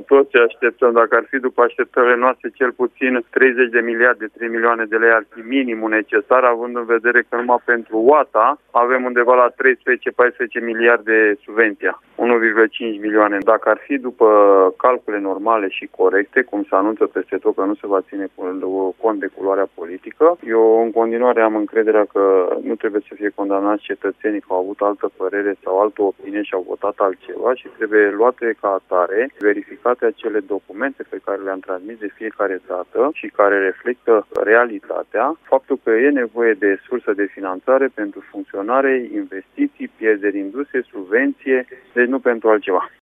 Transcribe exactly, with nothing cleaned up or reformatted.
toți așteptăm. Dacă ar fi după așteptările noastre, cel puțin treizeci de miliarde, trei milioane de lei ar fi minimul necesar, având în vedere că numai pentru O A T A avem undeva la treisprezece paisprezece miliarde subvenția, unu virgulă cinci milioane. Dacă ar fi după calcule normale și corecte, cum se anunță peste tot că nu se va ține cont de culoarea politică, eu în continuare am încrederea că nu trebuie să fie condamnați cetățenii că au avut altă părere sau altă opinie și au votat altceva și trebuie luate ca atare, verificate acele documente pe care le-am transmis de fiecare dată și care reflectă realitatea, faptul că e nevoie de sursă de finanțare pentru funcționare, investiții, pierderi industrie, subvenție, deci nu pentru altceva.